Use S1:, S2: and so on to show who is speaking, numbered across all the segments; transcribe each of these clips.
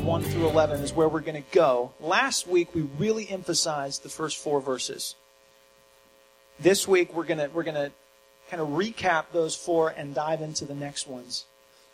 S1: 1 through 11 is where we're going to go. Last week, we really emphasized the first 4 verses. This week, we're going to kind of recap those 4 and dive into the next ones.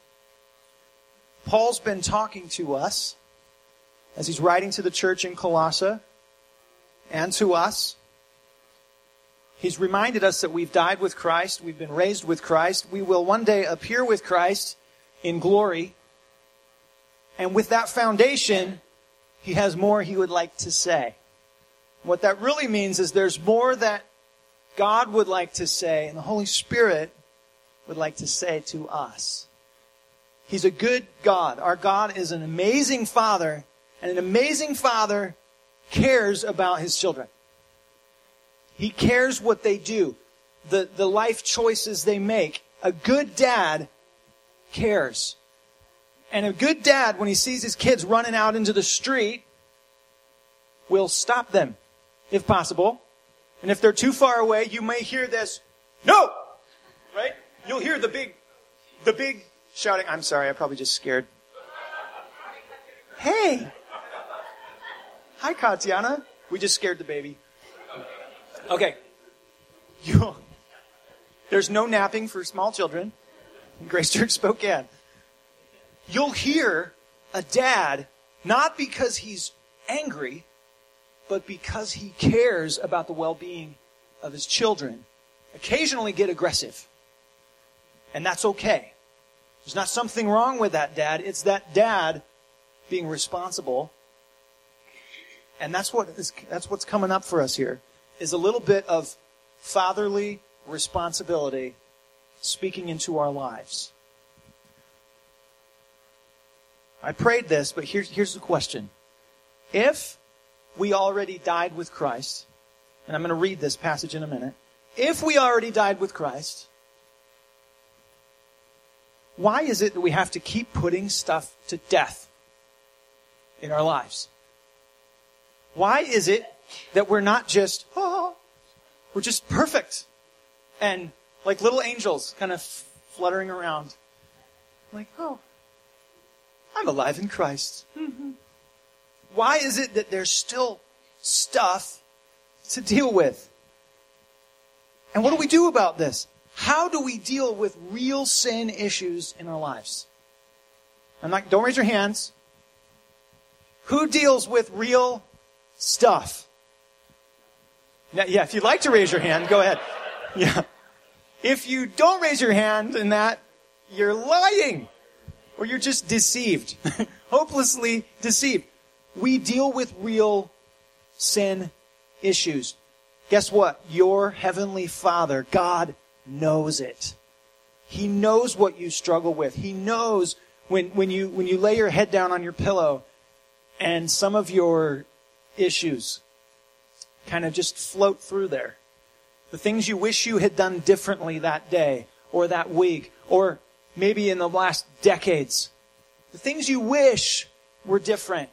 S1: Paul's been talking to us as he's writing to the church in Colossae and to us. He's reminded us that we've died with Christ, we've been raised with Christ, we will one day appear with Christ in glory. And with that foundation, he has more he would like to say. What that really means is there's more that God would like to say and the Holy Spirit would like to say to us. He's a good God. Our God is an amazing Father, and an amazing Father cares about His children. He cares what they do, the life choices they make. A good dad cares. And a good dad, when he sees his kids running out into the street, will stop them, if possible. And if they're too far away, you may hear this, "No!" Right? You'll hear the big shouting. I'm sorry, I probably just scared. Hey! Hi, Katiana. We just scared the baby. Okay. There's no napping for small children in Grace Church Spokane. You'll hear a dad, not because he's angry, but because he cares about the well-being of his children, occasionally get aggressive. And that's okay. There's not something wrong with that dad. It's that dad being responsible. And that's what's coming up for us here, is a little bit of fatherly responsibility speaking into our lives. I prayed this, but here's the question. If we already died with Christ, and I'm going to read this passage in a minute. If we already died with Christ, why is it that we have to keep putting stuff to death in our lives? Why is it that we're not just, we're just perfect and like little angels kind of fluttering around? Like, I'm alive in Christ. Mm-hmm. Why is it that there's still stuff to deal with? And what do we do about this? How do we deal with real sin issues in our lives? Don't raise your hands. Who deals with real stuff? Now, yeah, if you'd like to raise your hand, go ahead. Yeah. If you don't raise your hand in that, you're lying. Or you're just deceived. Hopelessly deceived. We deal with real sin issues. Guess what? Your heavenly Father, God, knows it. He knows what you struggle with. He knows when you lay your head down on your pillow and some of your issues kind of just float through there. The things you wish you had done differently that day or that week or maybe in the last decades. The things you wish were different.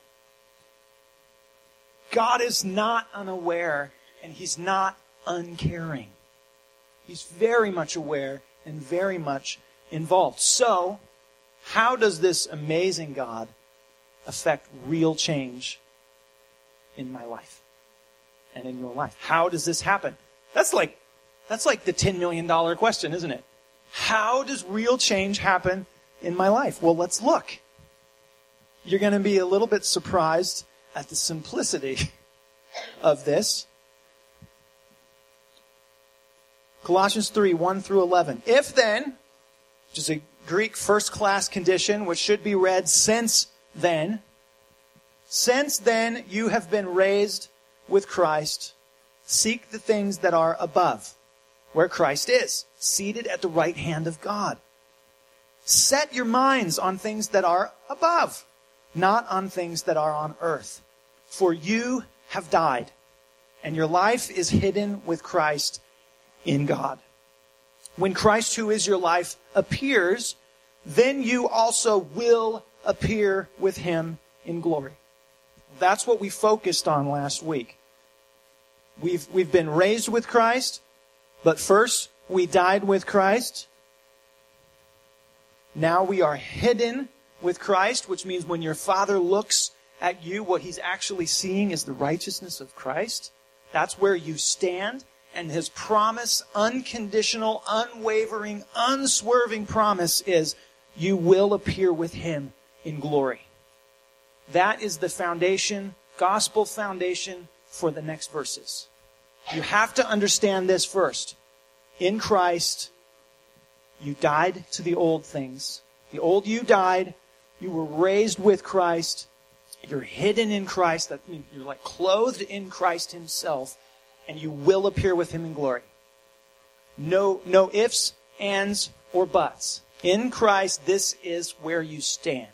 S1: God is not unaware and He's not uncaring. He's very much aware and very much involved. So, how does this amazing God affect real change in my life and in your life? How does this happen? That's like the $10 million question, isn't it? How does real change happen in my life? Well, let's look. You're going to be a little bit surprised at the simplicity of this. Colossians 3, 1 through 11. If then, which is a Greek first-class condition, which should be read since then you have been raised with Christ, seek the things that are above, where Christ is, seated at the right hand of God. Set your minds on things that are above, not on things that are on earth. For you have died, and your life is hidden with Christ in God. When Christ, who is your life, appears, then you also will appear with Him in glory. That's what we focused on last week. We've been raised with Christ, but first we died with Christ. Now we are hidden with Christ, which means when your Father looks at you, what he's actually seeing is the righteousness of Christ. That's where you stand. And his promise, unconditional, unwavering, unswerving promise is you will appear with him in glory. That is the foundation, gospel foundation for the next verses. You have to understand this first. In Christ, you died to the old things. The old you died. You were raised with Christ. You're hidden in Christ. That means you're like clothed in Christ himself. And you will appear with him in glory. No ifs, ands, or buts. In Christ, this is where you stand.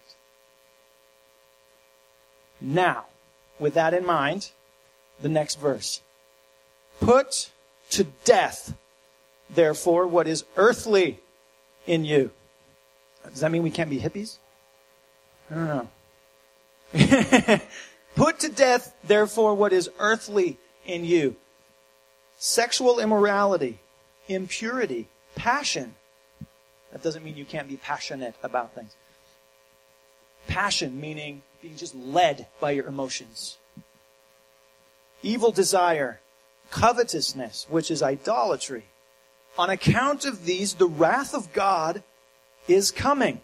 S1: Now, with that in mind, the next verse. Put to death, therefore, what is earthly in you. Does that mean we can't be hippies? I don't know. Put to death, therefore, what is earthly in you. Sexual immorality, impurity, passion. That doesn't mean you can't be passionate about things. Passion meaning being just led by your emotions. Evil desire, covetousness, which is idolatry. On account of these, the wrath of God is coming.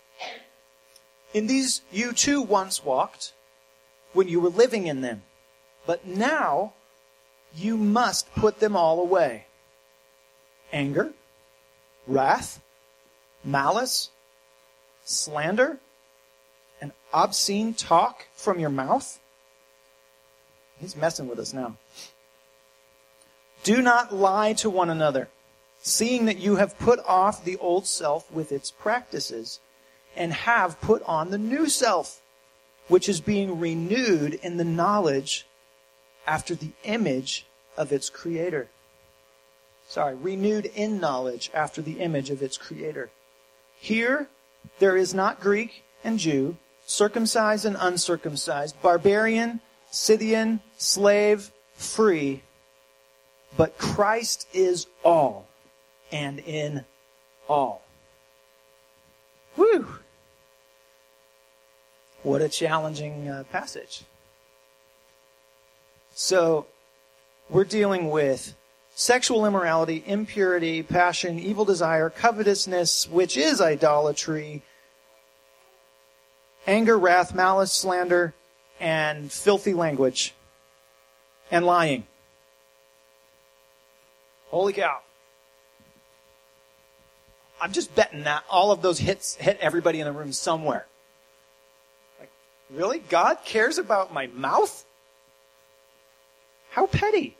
S1: In these you too once walked when you were living in them. But now you must put them all away. Anger, wrath, malice, slander, and obscene talk from your mouth. He's messing with us now. Do not lie to one another, seeing that you have put off the old self with its practices, and have put on the new self, which is being renewed in the knowledge after the image of its creator. Renewed in knowledge after the image of its creator. Here, there is not Greek and Jew, circumcised and uncircumcised, barbarian, Scythian, slave, free, but Christ is all and in all. Whew! What a challenging passage. So, we're dealing with sexual immorality, impurity, passion, evil desire, covetousness, which is idolatry, anger, wrath, malice, slander, and filthy language, and lying. Holy cow. I'm just betting that all of those hit everybody in the room somewhere. Like, really? God cares about my mouth? How petty.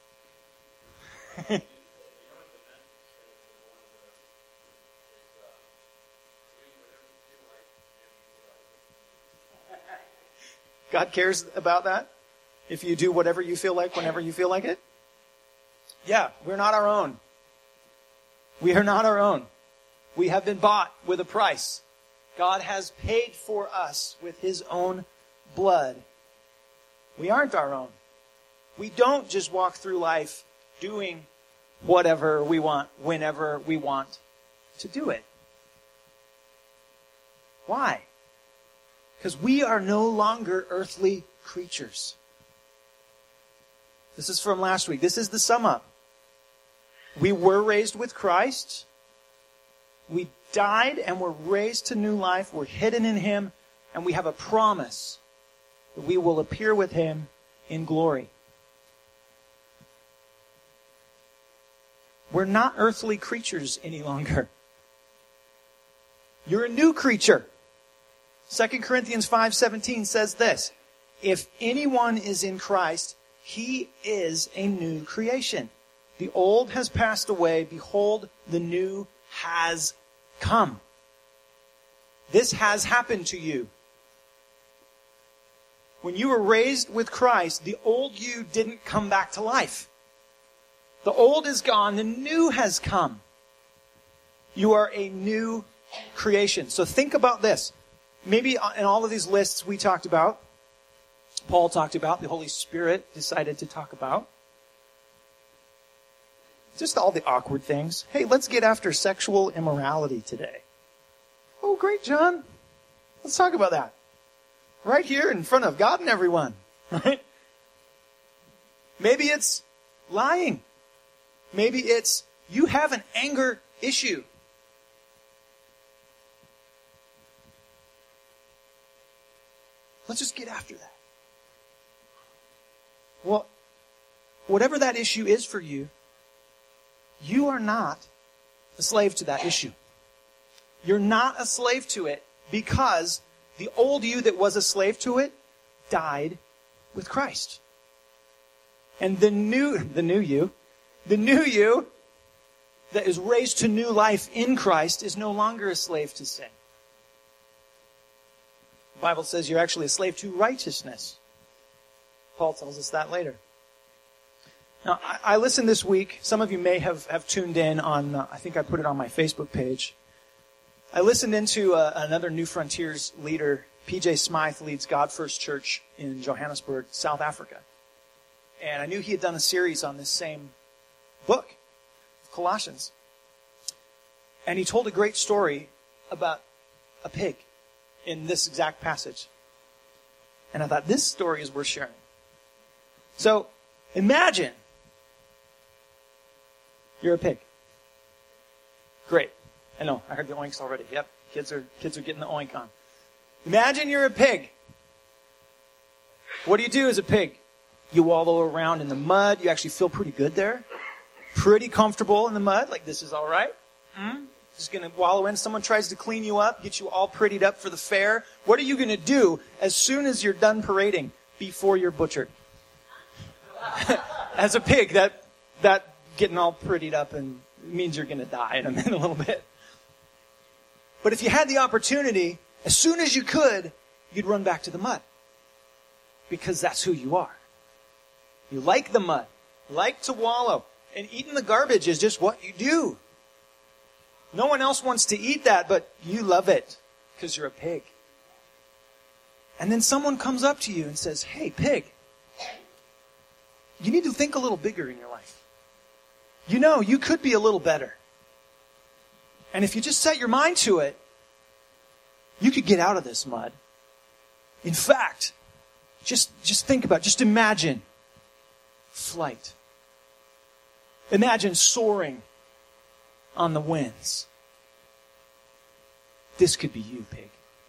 S1: God cares about that? If you do whatever you feel like, whenever you feel like it? Yeah, we're not our own. We are not our own. We have been bought with a price. God has paid for us with his own blood. We aren't our own. We don't just walk through life doing whatever we want, whenever we want to do it. Why? Because we are no longer earthly creatures. This is from last week. This is the sum up. We were raised with Christ. We died and were raised to new life. We're hidden in him. And we have a promise that we will appear with him in glory. We're not earthly creatures any longer. You're a new creature. 2 Corinthians 5:17 says this, if anyone is in Christ, he is a new creation. The old has passed away. Behold, the new has come. This has happened to you. When you were raised with Christ, the old you didn't come back to life. The old is gone. The new has come. You are a new creation. So think about this. Maybe in all of these lists we talked about, Paul talked about, the Holy Spirit decided to talk about. Just all the awkward things. Hey, let's get after sexual immorality today. Oh, great, John. Let's talk about that. Right here in front of God and everyone. Right? Maybe it's lying. Maybe it's you have an anger issue. Let's just get after that. Well, whatever that issue is for you, you are not a slave to that issue. You're not a slave to it because the old you that was a slave to it died with Christ. And the new you that is raised to new life in Christ is no longer a slave to sin. The Bible says you're actually a slave to righteousness. Paul tells us that later. Now, I listened this week. Some of you may have tuned in on, I think I put it on my Facebook page. I listened into another New Frontiers leader. P.J. Smythe leads God First Church in Johannesburg, South Africa. And I knew he had done a series on this same book, Colossians. And he told a great story about a pig in this exact passage. And I thought, this story is worth sharing. So, imagine you're a pig. Great. I know, I heard the oinks already. Yep, kids are getting the oink on. Imagine you're a pig. What do you do as a pig? You wallow around in the mud. You actually feel pretty good there. Pretty comfortable in the mud. Like, this is all right. Just going to wallow in. Someone tries to clean you up, get you all prettied up for the fair. What are you going to do as soon as you're done parading before you're butchered? As a pig, that getting all prettied up and means you're going to die in a little bit. But if you had the opportunity, as soon as you could, you'd run back to the mud. Because that's who you are. You like the mud. You like to wallow. And eating the garbage is just what you do. No one else wants to eat that, but you love it because you're a pig. And then someone comes up to you and says, hey, pig, you need to think a little bigger in your life. You know, you could be a little better. And if you just set your mind to it, you could get out of this mud. In fact, just think about it. Just imagine flight. Imagine soaring on the winds. This could be you, pig.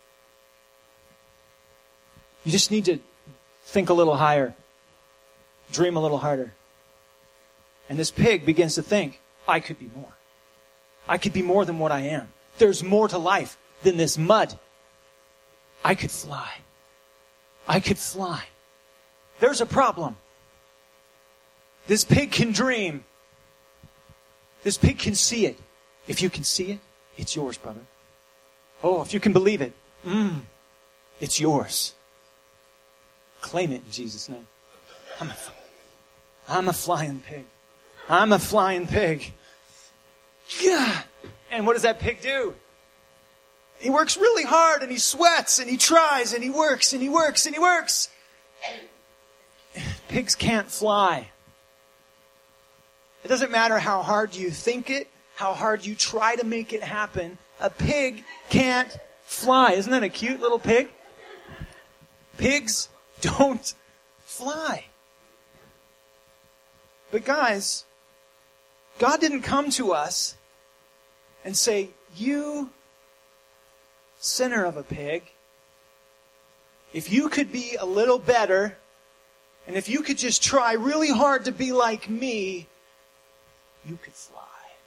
S1: You just need to think a little higher. Dream a little harder. And this pig begins to think, I could be more. I could be more than what I am. There's more to life than this mud. I could fly. I could fly. There's a problem. This pig can dream. This pig can see it. If you can see it, it's yours, brother. Oh, if you can believe it, it's yours. Claim it in Jesus' name. I'm a flying pig. I'm a flying pig. Yeah. And what does that pig do? He works really hard and he sweats and he tries and he works and he works and he works. Pigs can't fly. It doesn't matter how hard you think it, how hard you try to make it happen. A pig can't fly. Isn't that a cute little pig? Pigs don't fly. But guys, God didn't come to us and say, you sinner of a pig, if you could be a little better, and if you could just try really hard to be like me, you could fly.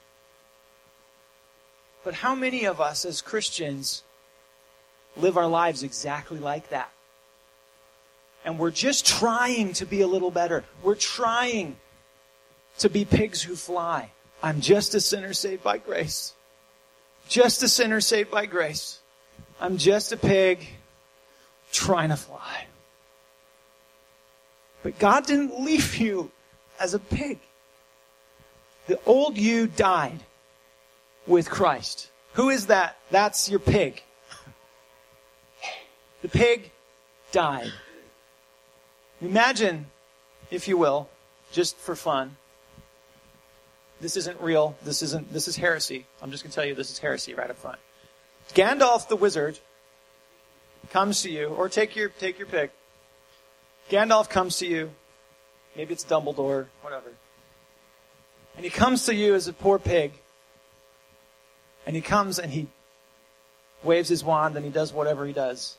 S1: But how many of us as Christians live our lives exactly like that? And we're just trying to be a little better. We're trying to be pigs who fly. I'm just a sinner saved by grace. Just a sinner saved by grace. I'm just a pig trying to fly. But God didn't leave you as a pig. The old you died with Christ. Who is that? That's your pig. The pig died. Imagine, if you will, just for fun. This isn't real. This is heresy. I'm just going to tell you this is heresy right up front. Gandalf the wizard comes to you, or take your pick. Gandalf comes to you. Maybe it's Dumbledore, whatever. And he comes to you as a poor pig. And he comes and he waves his wand and he does whatever he does.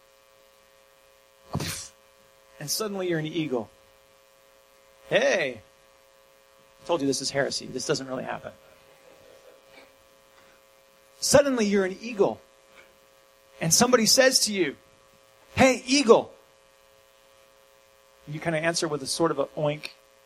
S1: And suddenly you're an eagle. Hey! I told you this is heresy. This doesn't really happen. Suddenly you're an eagle. And somebody says to you, hey, eagle! You kind of answer with a sort of a oink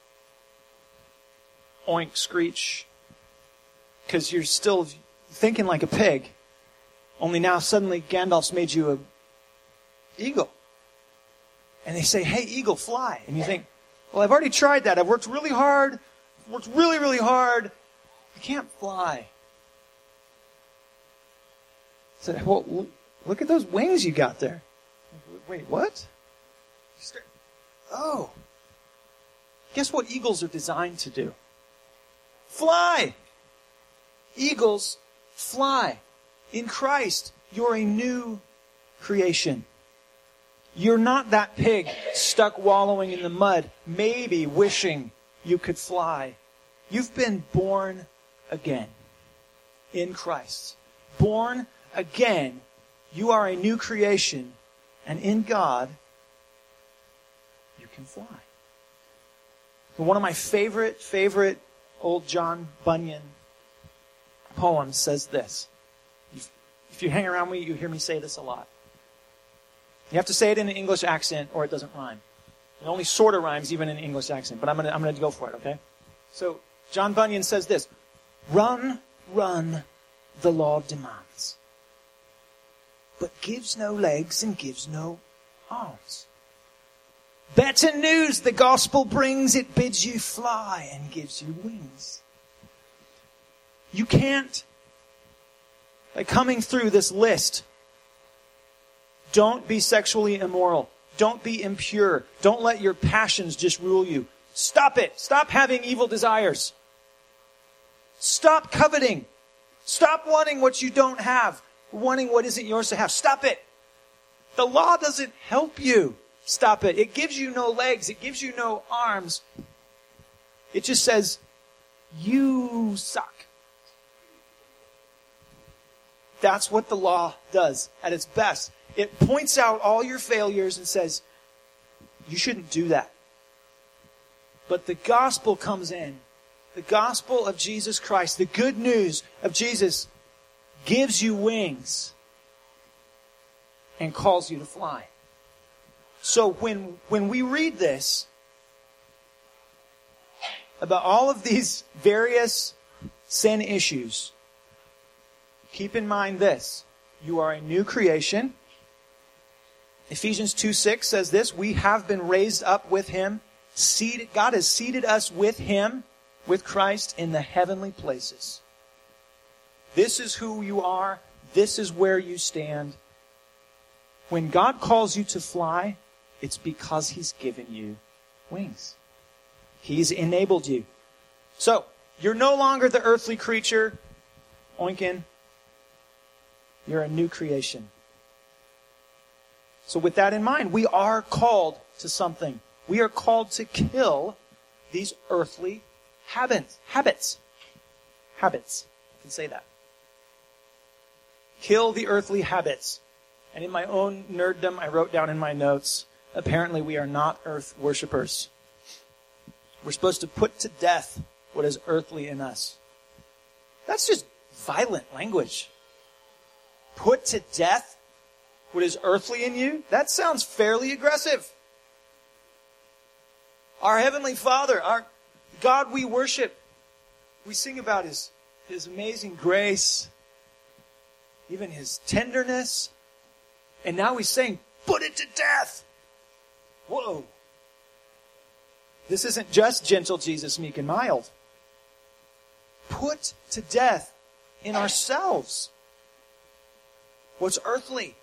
S1: screech. Because you're still thinking like a pig. Only now suddenly Gandalf's made you an eagle. And they say, hey, eagle, fly. And you think, well, I've already tried that. I've worked really hard. Worked really, really hard. I can't fly. I said, well, look at those wings you got there. Wait, what? Oh. Guess what eagles are designed to do? Fly. Eagles fly. In Christ, you're a new creation. You're not that pig stuck wallowing in the mud, maybe wishing you could fly. You've been born again in Christ. Born again. You are a new creation. And in God, you can fly. One of my favorite old John Bunyan poems says this. If you hang around me, you hear me say this a lot. You have to say it in an English accent or it doesn't rhyme. It only sort of rhymes even in an English accent, but I'm gonna go for it, okay? So John Bunyan says this: run, run, the law demands, but gives no legs and gives no arms. Better news the gospel brings, it bids you fly and gives you wings. You can't, by coming through this list, don't be sexually immoral. Don't be impure. Don't let your passions just rule you. Stop it. Stop having evil desires. Stop coveting. Stop wanting what you don't have. Wanting what isn't yours to have. Stop it. The law doesn't help you. Stop it. It gives you no legs. It gives you no arms. It just says, you suck. That's what the law does at its best. It points out all your failures and says, you shouldn't do that. But the gospel comes in. The gospel of Jesus Christ, the good news of Jesus, gives you wings and calls you to fly. So when we read this, about all of these various sin issues, keep in mind this: you are a new creation. Ephesians 2:6 says this: we have been raised up with Him. God has seated us with Him, with Christ, in the heavenly places. This is who you are. This is where you stand. When God calls you to fly, it's because He's given you wings. He's enabled you. So, you're no longer the earthly creature, oinking. You're a new creation. So with that in mind, we are called to something. We are called to kill these earthly habits. Habits. I can say that. Kill the earthly habits. And in my own nerddom, I wrote down in my notes, apparently we are not earth worshipers. We're supposed to put to death what is earthly in us. That's just violent language. Put to death what is earthly in you? That sounds fairly aggressive. Our Heavenly Father, our God we worship, we sing about His amazing grace, even His tenderness. And now He's saying, put it to death. Whoa. This isn't just gentle Jesus, meek and mild. Put to death in ourselves what's earthly.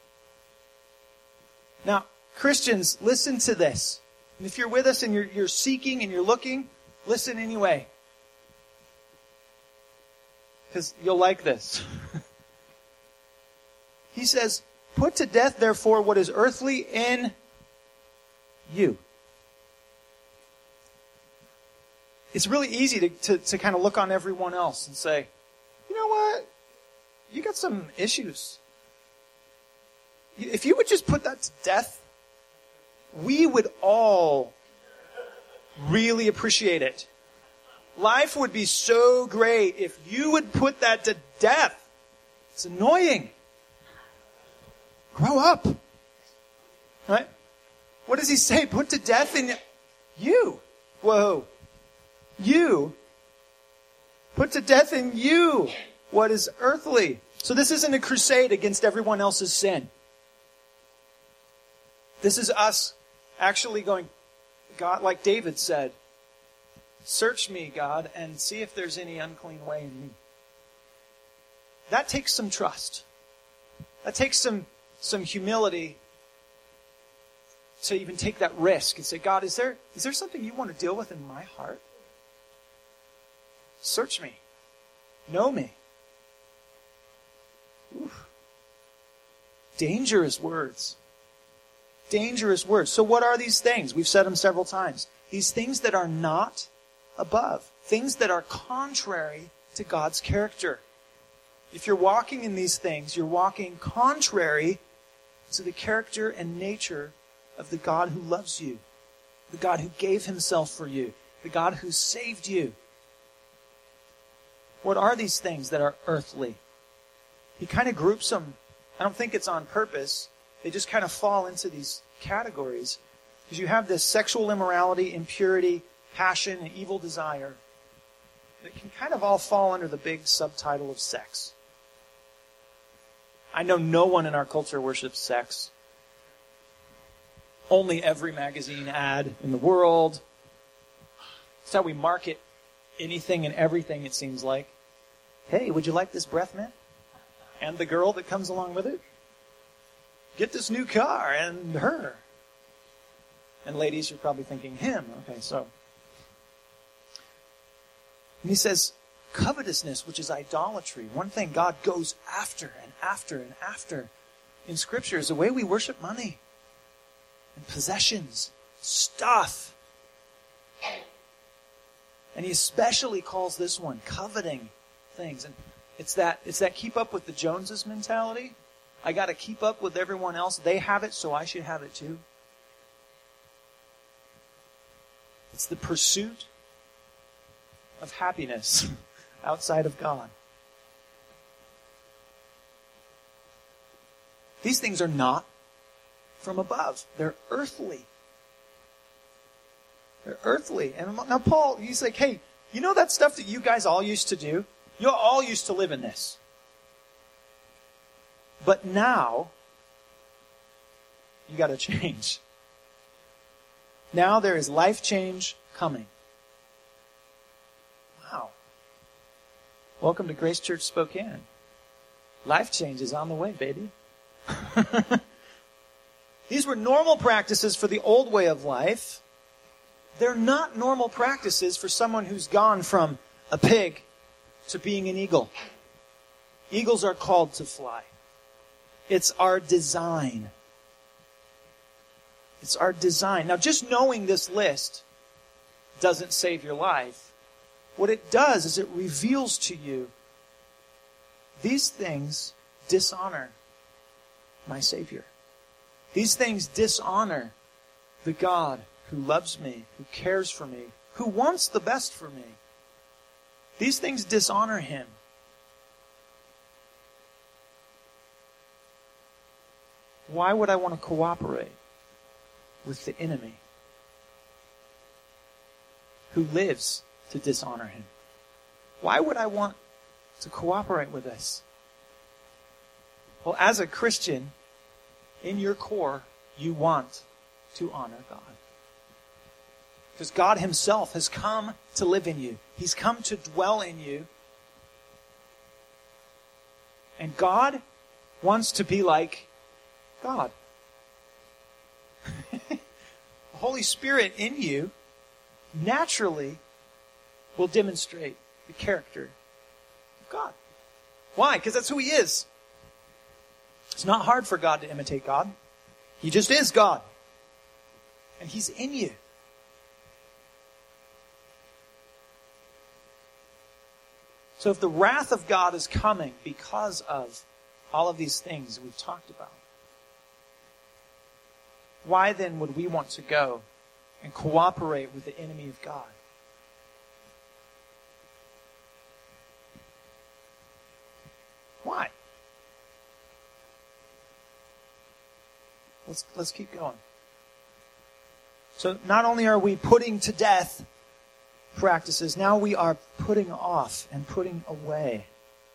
S1: Now, Christians, listen to this. And if you're with us and you're seeking and you're looking, listen anyway. Because you'll like this. He says, Put to death, therefore, what is earthly in you. It's really easy to kind of look on everyone else and say, you know what? You got some issues. If you would just put that to death, we would all really appreciate it. Life would be so great if you would put that to death. It's annoying. Grow up. Right? What does he say? Put to death in you. Whoa. You. Put to death in you what is earthly. So this isn't a crusade against everyone else's sin. This is us actually going, God, like David said, search me, God, and see if there's any unclean way in me. That takes some trust. That takes some humility to even take that risk and say, God, is there something you want to deal with in my heart? Search me. Know me. Oof. Dangerous words. Dangerous words. So what are these things? We've said them several times. These things that are not above. Things that are contrary to God's character. If you're walking in these things, you're walking contrary to the character and nature of the God who loves you. The God who gave himself for you. The God who saved you. What are these things that are earthly? He kind of groups them. I don't think it's on purpose. They just kind of fall into these categories. Because you have this sexual immorality, impurity, passion, and evil desire. That can kind of all fall under the big subtitle of sex. I know no one in our culture worships sex. Only every magazine ad in the world. It's how we market anything and everything, it seems like. Hey, would you like this breath mint? And the girl that comes along with it? Get this new car and her. And ladies, you're probably thinking him. Okay, so. And he says, covetousness, which is idolatry. One thing God goes after and after and after in Scripture is the way we worship money and possessions, stuff. And he especially calls this one coveting things. And it's that keep up with the Joneses mentality. I got to keep up with everyone else. They have it, so I should have it too. It's the pursuit of happiness outside of God. These things are not from above. They're earthly. They're earthly. And now Paul, he's like, hey, you know that stuff that you guys all used to do? You all used to live in this. But now, you got to change. Now there is life change coming. Wow. Welcome to Grace Church Spokane. Life change is on the way, baby. These were normal practices for the old way of life. They're not normal practices for someone who's gone from a pig to being an eagle. Eagles are called to fly. It's our design. It's our design. Now, just knowing this list doesn't save your life. What it does is it reveals to you these things dishonor my Savior. These things dishonor the God who loves me, who cares for me, who wants the best for me. These things dishonor him. Why would I want to cooperate with the enemy who lives to dishonor him? Why would I want to cooperate with this? Well, as a Christian, in your core, you want to honor God. Because God himself has come to live in you. He's come to dwell in you. And God wants to be like God. The Holy Spirit in you naturally will demonstrate the character of God. Why? Because that's who he is. It's not hard for God to imitate God. He just is God. And He's in you. So if the wrath of God is coming because of all of these things we've talked about, why then would we want to go and cooperate with the enemy of God? Why? Let's keep going. So not only are we putting to death practices, now we are putting off and putting away.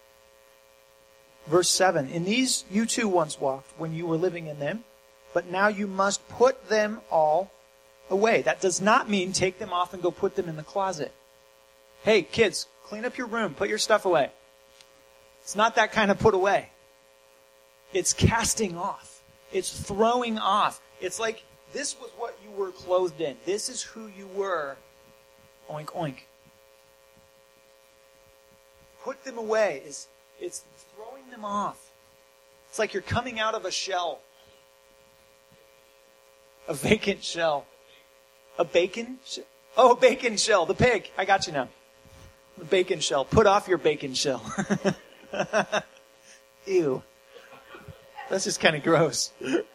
S1: Verse 7, in these you too once walked when you were living in them, but now you must put them all away. That does not mean take them off and go put them in the closet. Hey, kids, clean up your room, put your stuff away. It's not that kind of put away. It's casting off. It's throwing off. It's like, this was what you were clothed in. This is who you were. Oink, oink. Put them away. It's throwing them off. It's like you're coming out of a shell. A vacant shell. A bacon shell? Oh, a bacon shell. The pig. I got you now. The bacon shell. Put off your bacon shell. Ew. That's just kind of gross.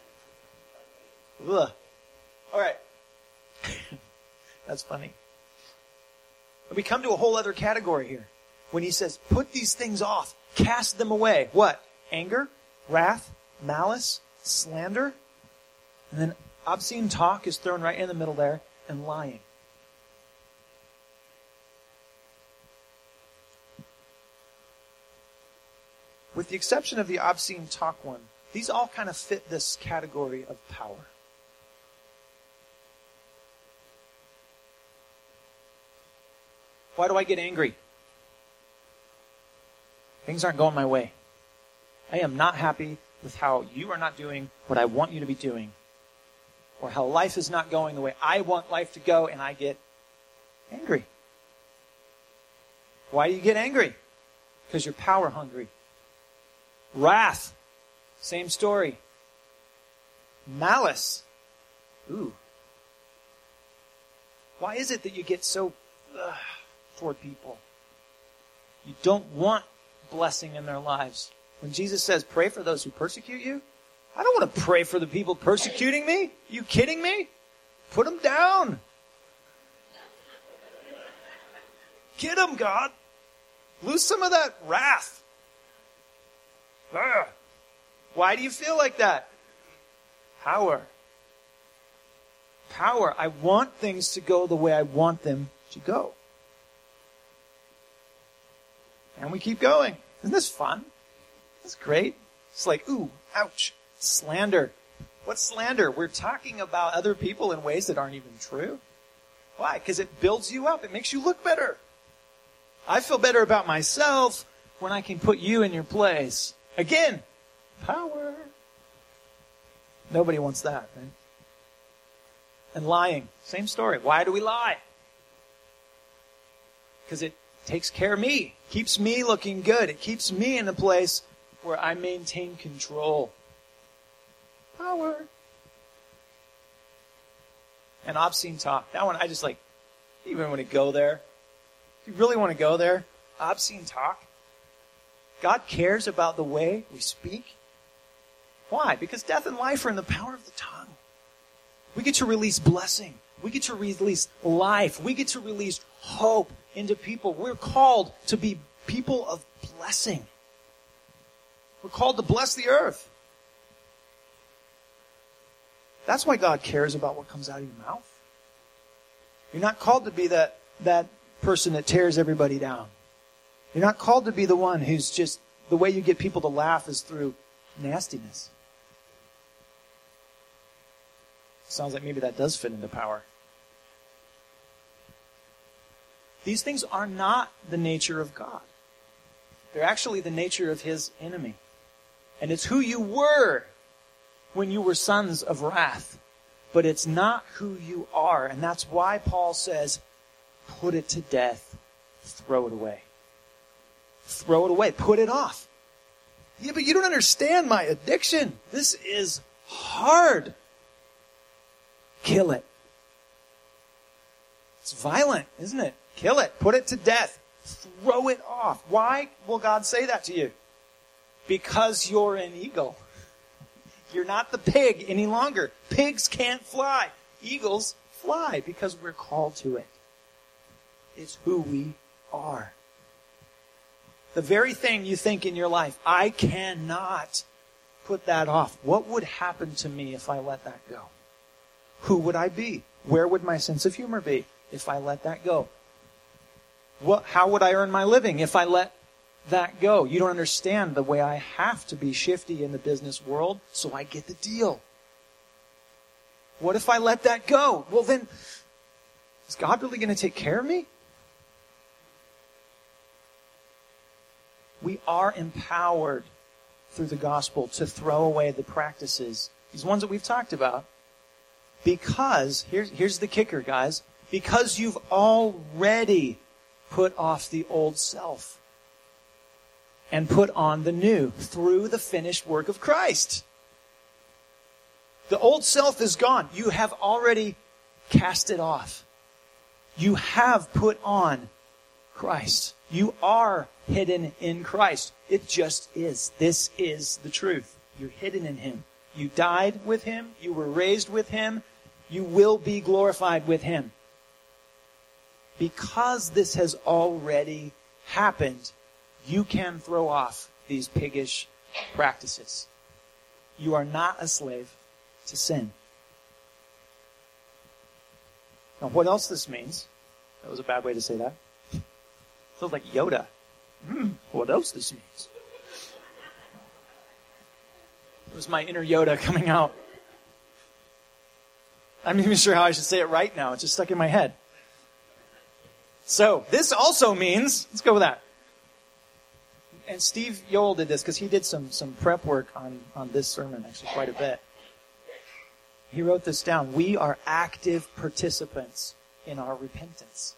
S1: Ugh. All right. That's funny. But we come to a whole other category here. When he says, put these things off. Cast them away. What? Anger, wrath, malice, slander. And then obscene talk is thrown right in the middle there. And lying. With the exception of the obscene talk one, these all kind of fit this category of power. Why do I get angry? Things aren't going my way. I am not happy with how you are not doing what I want you to be doing. Or how life is not going the way I want life to go, and I get angry. Why do you get angry? Because you're power hungry. Wrath. Same story. Malice. Ooh. Why is it that you get so toward people? You don't want blessing in their lives. When Jesus says, pray for those who persecute you, I don't want to pray for the people persecuting me. Are you kidding me? Put them down. Get them, God. Lose some of that wrath. Ugh. Why do you feel like that? Power. Power. I want things to go the way I want them to go. And we keep going. Isn't this fun? It's great. It's like, ooh, ouch. Slander. What's slander? We're talking about other people in ways that aren't even true. Why? Because it builds you up. It makes you look better. I feel better about myself when I can put you in your place. Again, power. Nobody wants that, right? And lying. Same story. Why do we lie? Because it takes care of me. Keeps me looking good. It keeps me in a place where I maintain control. Power. And obscene talk. That one, I just like, you even want to go there? If you really want to go there, obscene talk. God cares about the way we speak. Why? Because death and life are in the power of the tongue. We get to release blessing. We get to release life. We get to release hope into people. We're called to be people of blessing. We're called to bless the earth. That's why God cares about what comes out of your mouth. You're not called to be that person that tears everybody down. You're not called to be the one who's just, the way you get people to laugh is through nastiness. Sounds like maybe that does fit into power. These things are not the nature of God. They're actually the nature of His enemy. And it's who you were when you were sons of wrath. But it's not who you are. And that's why Paul says, put it to death. Throw it away. Throw it away. Put it off. Yeah, but you don't understand my addiction. This is hard. Kill it. It's violent, isn't it? Kill it. Put it to death. Throw it off. Why will God say that to you? Because you're an eagle. You're not the pig any longer. Pigs can't fly. Eagles fly because we're called to it. It's who we are. The very thing you think in your life, I cannot put that off. What would happen to me if I let that go? Who would I be? Where would my sense of humor be if I let that go? How would I earn my living if I let that go? You don't understand the way I have to be shifty in the business world so I get the deal. What if I let that go? Well then, is God really going to take care of me? We are empowered through the gospel to throw away the practices, these ones that we've talked about, because, here's the kicker, guys, because you've already put off the old self and put on the new through the finished work of Christ. The old self is gone. You have already cast it off. You have put on Christ. You are hidden in Christ. It just is. This is the truth. You're hidden in Him. You died with Him. You were raised with Him. You will be glorified with Him. Because this has already happened, you can throw off these piggish practices. You are not a slave to sin. Now, what else this means? That was a bad way to say that. Feels like Yoda. What else this means? It was my inner Yoda coming out. I'm not even sure how I should say it right now. It's just stuck in my head. So, this also means, let's go with that. And Steve Yoel did this because he did some prep work on this sermon, actually quite a bit. He wrote this down. We are active participants in our repentance.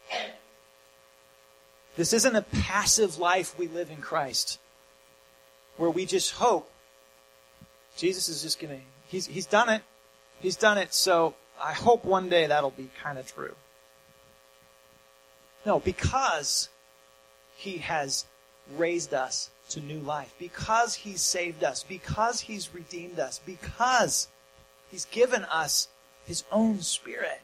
S1: This isn't a passive life we live in Christ, where we just hope Jesus is just going to, he's done it. He's done it, so I hope one day that'll be kind of true. No, because He has raised us to new life, because He's saved us, because He's redeemed us, because He's given us His own Spirit,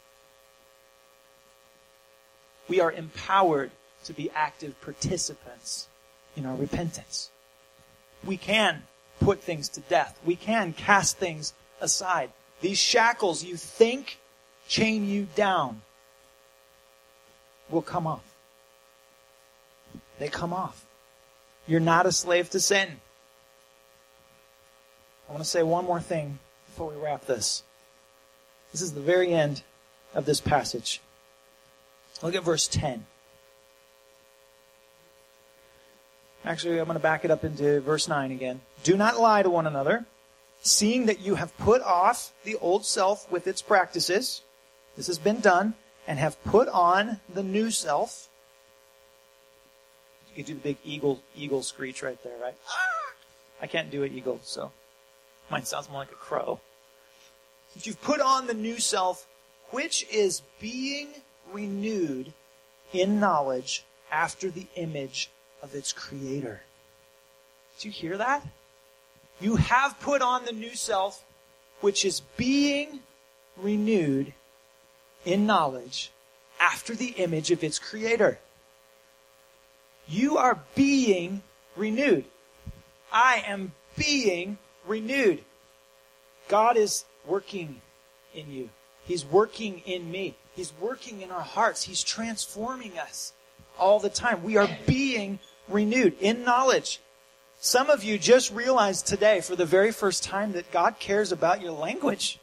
S1: we are empowered to be active participants in our repentance. We can put things to death. We can cast things aside. These shackles you think chain you down will come off. They come off. You're not a slave to sin. I want to say one more thing before we wrap this. This is the very end of this passage. Look at verse 10. Actually, I'm going to back it up into verse 9 again. Do not lie to one another, seeing that you have put off the old self with its practices. This has been done. And have put on the new self. You can do the big eagle screech right there, right? I can't do an eagle, so mine sounds more like a crow. But you've put on the new self, which is being renewed in knowledge after the image of its creator. Did you hear that? You have put on the new self, which is being renewed in knowledge after the image of its creator. You are being renewed. I am being renewed. God is working in you. He's working in me. He's working in our hearts. He's transforming us all the time. We are being renewed in knowledge. Some of you just realized today for the very first time that God cares about your language.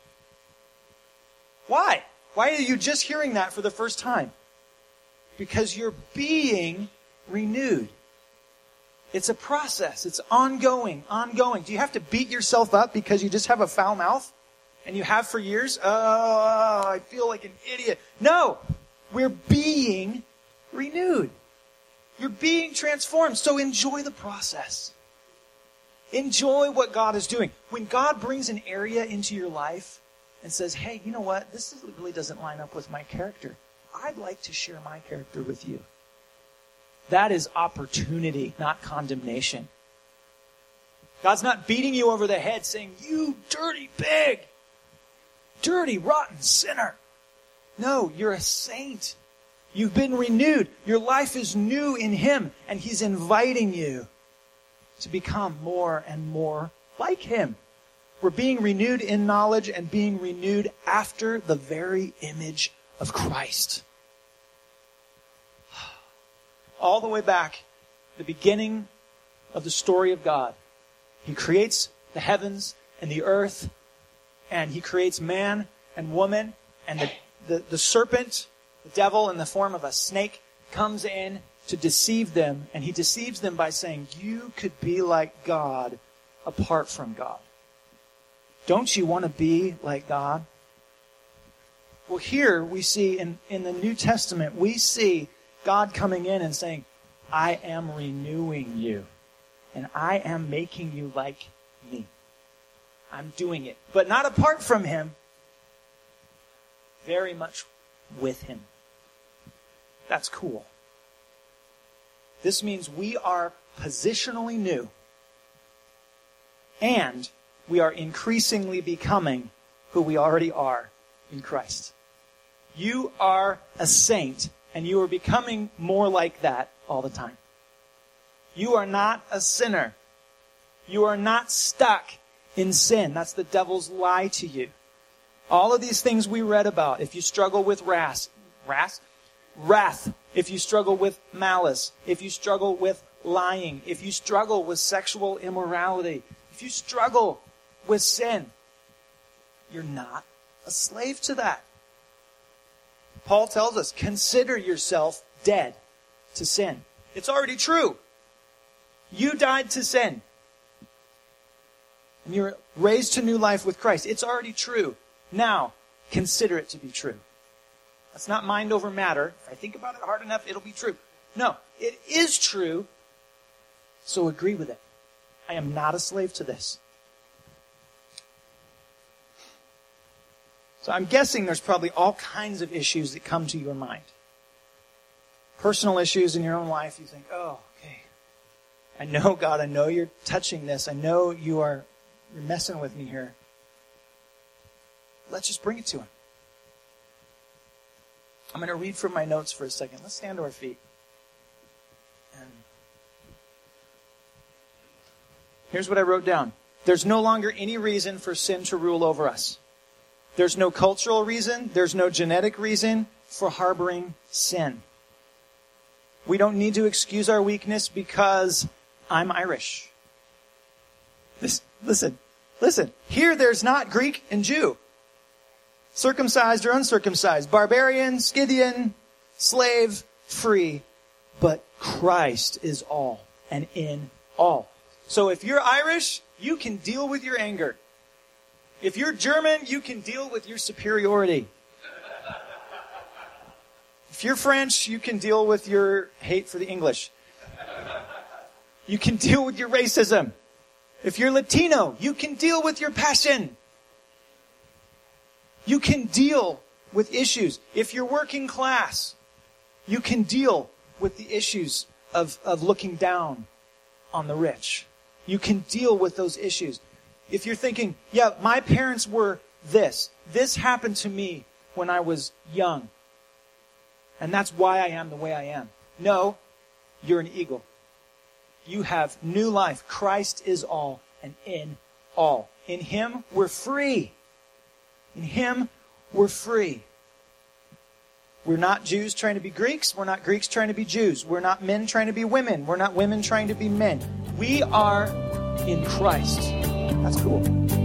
S1: Why? Why are you just hearing that for the first time? Because you're being renewed. It's a process. It's ongoing. Do you have to beat yourself up because you just have a foul mouth? And you have for years? Oh, I feel like an idiot. No, we're being renewed. You're being transformed. So enjoy the process. Enjoy what God is doing. When God brings an area into your life and says, hey, you know what? This really doesn't line up with my character. I'd like to share my character with you. That is opportunity, not condemnation. God's not beating you over the head saying, you dirty pig, dirty, rotten sinner. No, you're a saint. You've been renewed. Your life is new in Him, and He's inviting you to become more and more like Him. We're being renewed in knowledge and being renewed after the very image of Christ. All the way back, the beginning of the story of God. He creates the heavens and the earth, and He creates man and woman, and the serpent, the devil in the form of a snake, comes in to deceive them, and he deceives them by saying, you could be like God apart from God. Don't you want to be like God? Well, here we see in the New Testament, we see God coming in and saying, I am renewing you, and I am making you like me. I'm doing it, but not apart from Him, very much with Him. That's cool. This means we are positionally new, and we are increasingly becoming who we already are in Christ. You are a saint, and you are becoming more like that all the time. You are not a sinner. You are not stuck in sin. That's the devil's lie to you. All of these things we read about, if you struggle with wrath, if you struggle with malice, if you struggle with lying, if you struggle with sexual immorality, if you struggle with sin, you're not a slave to that. Paul tells us, consider yourself dead to sin. It's already true. You died to sin. And you're raised to new life with Christ. It's already true. Now, consider it to be true. That's not mind over matter. If I think about it hard enough, it'll be true. No, it is true. So agree with it. I am not a slave to this. So I'm guessing there's probably all kinds of issues that come to your mind. Personal issues in your own life. You think, oh, okay. I know, God, I know you're touching this. I know you're messing with me here. Let's just bring it to Him. I'm going to read from my notes for a second. Let's stand to our feet. And here's what I wrote down. There's no longer any reason for sin to rule over us. There's no cultural reason. There's no genetic reason for harboring sin. We don't need to excuse our weakness because I'm Irish. Listen. Here there's not Greek and Jew. Circumcised or uncircumcised. Barbarian, Scythian, slave, free. But Christ is all and in all. So if you're Irish, you can deal with your anger. If you're German, you can deal with your superiority. If you're French, you can deal with your hate for the English. You can deal with your racism. If you're Latino, you can deal with your passion. You can deal with issues. If you're working class, you can deal with the issues of looking down on the rich. You can deal with those issues. If you're thinking, yeah, my parents were this. This happened to me when I was young. And that's why I am the way I am. No, you're an eagle. You have new life. Christ is all and in all. In Him, we're free. In Him, we're free. We're not Jews trying to be Greeks. We're not Greeks trying to be Jews. We're not men trying to be women. We're not women trying to be men. We are in Christ. That's cool.